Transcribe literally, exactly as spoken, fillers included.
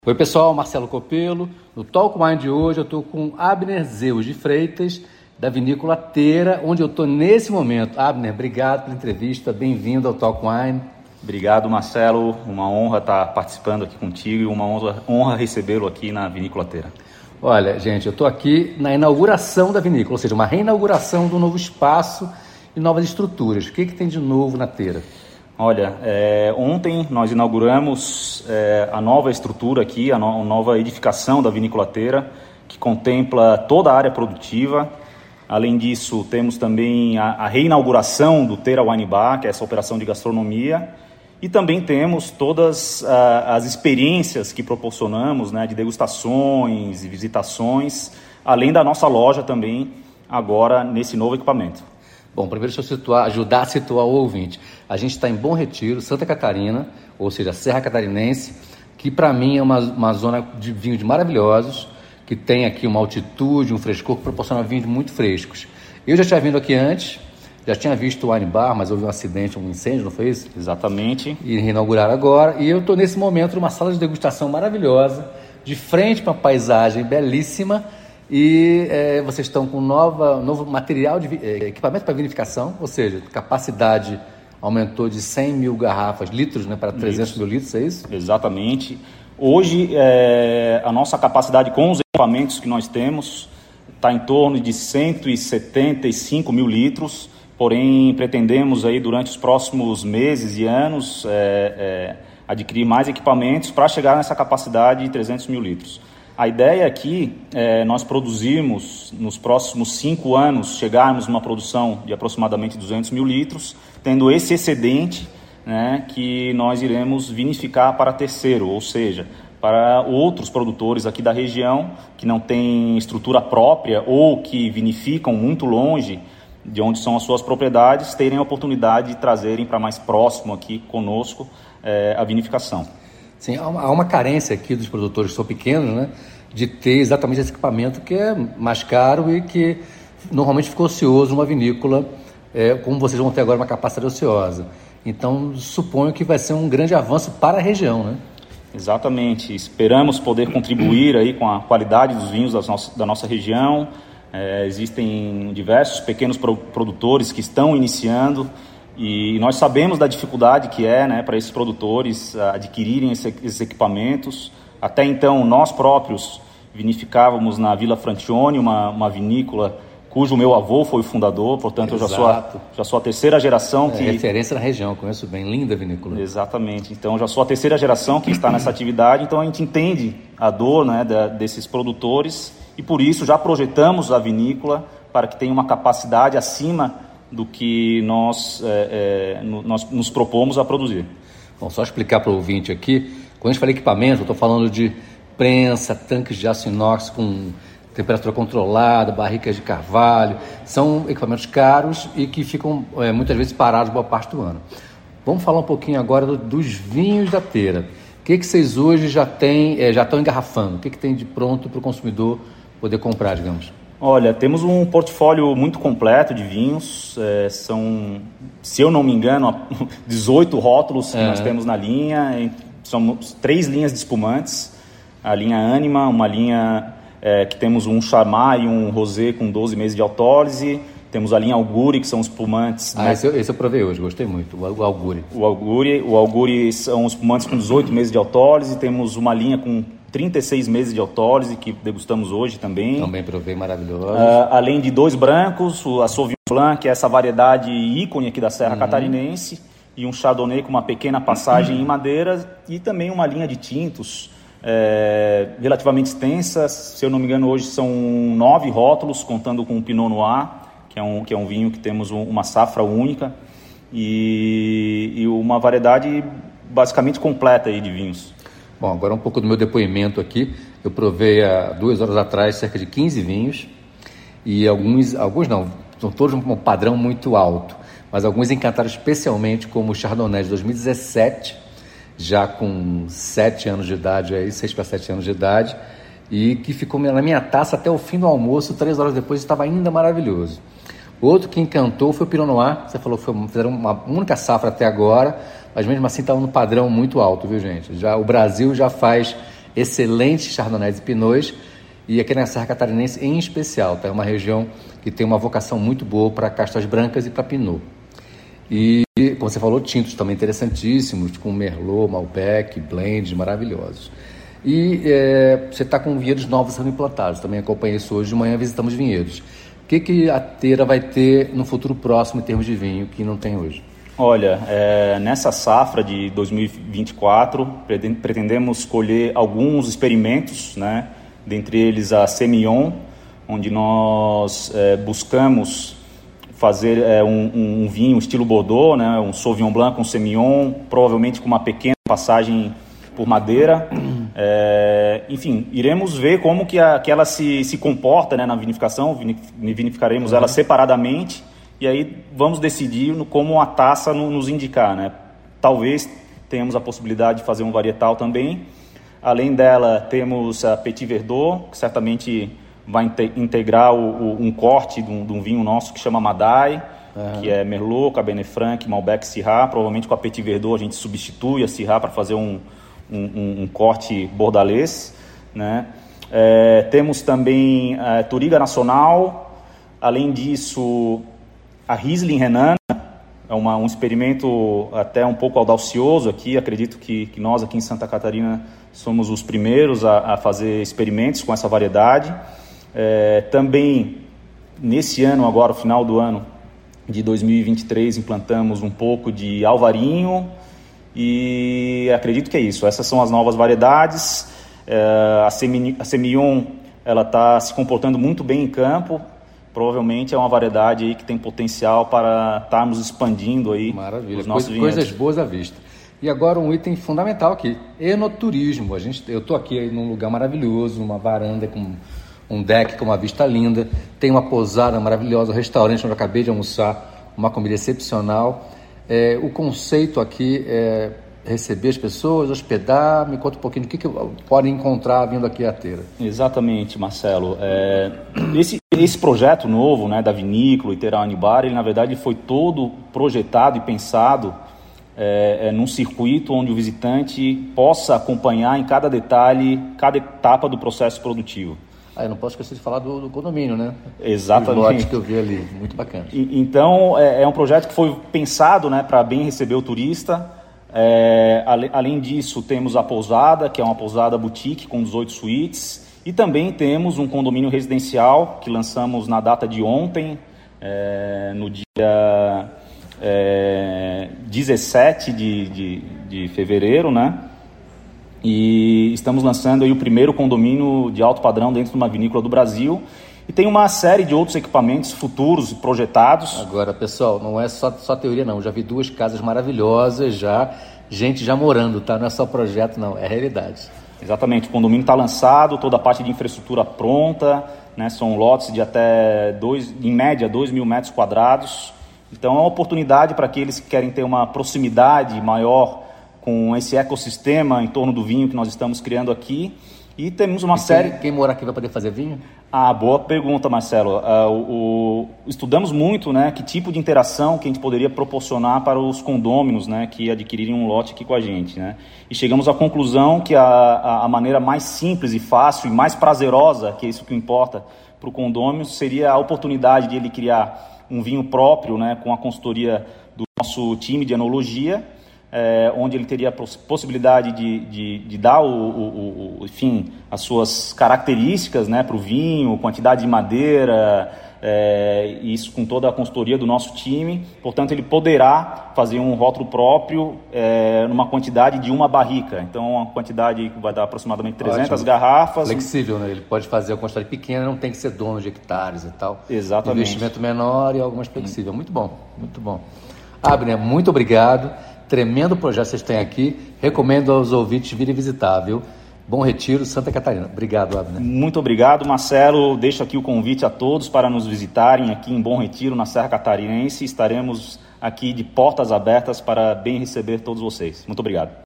Oi pessoal, Marcelo Copelo. No Talk Wine de hoje eu estou com Abner Zeus de Freitas, da Vinícola Teira, onde eu estou nesse momento. Abner, obrigado pela entrevista, bem-vindo ao Talk Wine. Obrigado, Marcelo, uma honra estar participando aqui contigo e uma honra, honra recebê-lo aqui na Vinícola Teira. Olha, gente, eu estou aqui na inauguração da vinícola, ou seja, uma reinauguração do novo espaço e novas estruturas. O que, que tem de novo na Teira? Olha, é, ontem nós inauguramos é, a nova estrutura aqui, a, no, a nova edificação da Vinícola Teira, que contempla toda a área produtiva. Além disso, temos também a, a reinauguração do Teira Wine Bar, que é essa operação de gastronomia. E também temos todas a, as experiências que proporcionamos, né, de degustações e visitações, além da nossa loja também, agora nesse novo equipamento. Bom, primeiro deixa eu situar, ajudar a situar o ouvinte. A gente está em Bom Retiro, Santa Catarina, ou seja, Serra Catarinense, que para mim é uma, uma zona de vinhos maravilhosos, que tem aqui uma altitude, um frescor que proporciona vinhos muito frescos. Eu já tinha vindo aqui antes, já tinha visto o Wine Bar, mas houve um acidente, um incêndio, não foi isso? Exatamente. E reinauguraram agora. E eu estou nesse momento numa sala de degustação maravilhosa, de frente para uma paisagem belíssima. E é, vocês estão com nova, novo material de é, equipamento para vinificação, ou seja, capacidade aumentou de cem mil garrafas, litros, né, para trezentos mil litros, é isso? Exatamente. Hoje, é, a nossa capacidade com os equipamentos que nós temos está em torno de cento e setenta e cinco mil litros, porém pretendemos aí durante os próximos meses e anos é, é, adquirir mais equipamentos para chegar nessa capacidade de trezentos mil litros. A ideia aqui é nós produzirmos, nos próximos cinco anos, chegarmos numa produção de aproximadamente duzentos mil litros, tendo esse excedente, né, que nós iremos vinificar para terceiro, ou seja, para outros produtores aqui da região que não têm estrutura própria ou que vinificam muito longe de onde são as suas propriedades, terem a oportunidade de trazerem para mais próximo aqui conosco é, a vinificação. Sim, há uma, há uma carência aqui dos produtores que são pequenos, né, de ter exatamente esse equipamento que é mais caro e que normalmente fica ocioso numa vinícola, é, como vocês vão ter agora uma capacidade ociosa. Então, suponho que vai ser um grande avanço para a região, né? Exatamente. Esperamos poder contribuir aí com a qualidade dos vinhos das nossas, da nossa região. É, existem diversos pequenos pro, produtores que estão iniciando e nós sabemos da dificuldade que é, né, para esses produtores adquirirem esse, esses equipamentos. Até então, nós próprios vinificávamos na Vila Francione, uma, uma vinícola cujo meu avô foi o fundador, portanto, Exato. eu já sou, a, já sou a terceira geração é, que... referência na região, conheço bem, linda vinícola. Exatamente, então já sou a terceira geração que está nessa atividade, então a gente entende a dor, né, da, desses produtores e por isso já projetamos a vinícola para que tenha uma capacidade acima do que nós, é, é, nós nos propomos a produzir. Bom, só explicar para o ouvinte aqui, quando a gente fala equipamento, eu estou falando de prensa, tanques de aço inox com temperatura controlada, barricas de carvalho, são equipamentos caros e que ficam é, muitas vezes parados boa parte do ano. Vamos falar um pouquinho agora do, dos vinhos da Teira. O que, que vocês hoje já têm, é, já estão engarrafando? O que, que tem de pronto para o consumidor poder comprar, digamos? Olha, temos um portfólio muito completo de vinhos, é, são, se eu não me engano, dezoito rótulos que é. nós temos na linha, são três linhas de espumantes, a linha Anima, uma linha é, que temos um Charmat e um Rosé com doze meses de autólise, temos a linha Auguri, que são espumantes... Ah, né? esse, eu, esse eu provei hoje, gostei muito, o Auguri. O Auguri, o Auguri são espumantes com dezoito meses de autólise, temos uma linha com trinta e seis meses de autólise, que degustamos hoje também. Também provei, maravilhoso. Uh, além de dois brancos, a Sauvignon Blanc, que é essa variedade ícone aqui da Serra uhum. Catarinense, e um Chardonnay com uma pequena passagem uhum. em madeira, e também uma linha de tintos é, relativamente extensa. Se eu não me engano, hoje são nove rótulos, contando com o Pinot Noir, que é um, que é um vinho que temos um, uma safra única, e, e uma variedade basicamente completa aí de vinhos. Bom, agora um pouco do meu depoimento aqui. Eu provei há duas horas atrás cerca de quinze vinhos e alguns, alguns não, são todos um padrão muito alto, mas alguns encantaram especialmente, como o Chardonnay de dois mil e dezessete, já com sete anos de idade, aí, seis para sete anos de idade, e que ficou na minha taça até o fim do almoço, três horas depois estava ainda maravilhoso. Outro que encantou foi o Pinot Noir, você falou que foi, fizeram uma única safra até agora, mas mesmo assim estava no padrão muito alto, viu, gente? Já, o Brasil já faz excelentes chardonnays e pinots, e aqui na Serra Catarinense em especial, tá? É uma região que tem uma vocação muito boa para castas brancas e para pinot. E, como você falou, tintos também interessantíssimos, com Merlot, Malbec, blends maravilhosos. E é, você está com vinhedos novos sendo implantados, também acompanhei isso hoje de manhã, visitamos vinhedos. O que, que a Teira vai ter no futuro próximo em termos de vinho que não tem hoje? Olha, é, nessa safra de dois mil e vinte e quatro, pretendemos colher alguns experimentos, né? Dentre eles a Semillon, onde nós é, buscamos fazer é, um, um vinho estilo Bordeaux, né? Um Sauvignon Blanc com Semillon, provavelmente com uma pequena passagem por madeira. É, enfim, iremos ver como que, a, que ela se, se comporta, né, na vinificação, vinificaremos uhum. ela separadamente, e aí vamos decidir no, como a taça no, nos indicar, né? Talvez tenhamos a possibilidade de fazer um varietal também. Além dela, temos a Petit Verdot, que certamente vai inte- integrar o, o, um corte de um, de um vinho nosso que chama Madai, uhum. que é Merlot, Cabernet Franc, Malbec, Syrah. Provavelmente com a Petit Verdot a gente substitui a Syrah para fazer um, um, um, um corte bordalês, né? É, temos também a Touriga Nacional. Além disso, a Riesling Renan. É uma, um experimento até um pouco audacioso aqui. Acredito que, que nós aqui em Santa Catarina somos os primeiros a, a fazer experimentos com essa variedade. É, também, nesse ano, agora, no final do ano de dois mil e vinte e três, implantamos um pouco de Alvarinho e acredito que é isso. Essas são as novas variedades. É, a, Semi, a Semillon está se comportando muito bem em campo. Provavelmente é uma variedade aí que tem potencial para estarmos expandindo aí. Maravilha, os nossos Coisa, coisas boas à vista. E agora um item fundamental aqui, enoturismo. A gente, eu estou aqui num lugar maravilhoso, uma varanda com um deck com uma vista linda, tem uma pousada maravilhosa, um restaurante onde eu acabei de almoçar, uma comida excepcional. É, o conceito aqui é receber as pessoas, hospedar. Me conta um pouquinho do que, que podem encontrar vindo aqui à Teira. Exatamente, Marcelo. É, esse, esse projeto novo, né, da vinícola e Teira Wine Bar, ele na verdade foi todo projetado e pensado é, é, num circuito onde o visitante possa acompanhar em cada detalhe, cada etapa do processo produtivo. Ah, eu não posso esquecer de falar do, do condomínio, né? Exatamente. Os lotes que eu vi ali, muito bacana. E, então, é, é um projeto que foi pensado, né, para bem receber o turista. É, ale, além disso, temos a pousada, que é uma pousada boutique com dezoito suítes. E também temos um condomínio residencial que lançamos na data de ontem, é, no dia é, dezessete de, de, de fevereiro, né? E estamos lançando aí o primeiro condomínio de alto padrão dentro de uma vinícola do Brasil. E tem uma série de outros equipamentos futuros projetados. Agora, pessoal, não é só, só teoria não. Eu já vi duas casas maravilhosas já, gente já morando, tá? Não é só projeto não, é realidade. Exatamente, o condomínio está lançado, toda a parte de infraestrutura pronta, né? São lotes de até, dois, em média, dois mil metros quadrados. Então é uma oportunidade para aqueles que querem ter uma proximidade maior com esse ecossistema em torno do vinho que nós estamos criando aqui. E temos uma e série... Quem, quem morar aqui vai poder fazer vinho? Ah, boa pergunta, Marcelo. Uh, o, o... Estudamos muito, né, que tipo de interação que a gente poderia proporcionar para os condôminos, né, que adquirirem um lote aqui com a gente, né? E chegamos à conclusão que a, a, a maneira mais simples e fácil e mais prazerosa, que é isso que importa para o condômino, seria a oportunidade de ele criar um vinho próprio, né, com a consultoria do nosso time de enologia, É, onde ele teria a possibilidade de, de, de dar o, o, o, enfim, as suas características, né, para o vinho, quantidade de madeira, é, isso com toda a consultoria do nosso time. Portanto, ele poderá fazer um rótulo próprio é, numa quantidade de uma barrica. Então, uma quantidade que vai dar aproximadamente trezentas Ótimo. Garrafas. Flexível, né? Ele pode fazer uma quantidade pequena, não tem que ser dono de hectares e tal. Exatamente. Investimento menor e algo mais flexível. Muito bom, muito bom. Abner, muito obrigado. Tremendo projeto vocês têm aqui. Recomendo aos ouvintes virem visitar, viu? Bom Retiro, Santa Catarina. Obrigado, Abner. Muito obrigado, Marcelo. Deixo aqui o convite a todos para nos visitarem aqui em Bom Retiro, na Serra Catarinense. Estaremos aqui de portas abertas para bem receber todos vocês. Muito obrigado.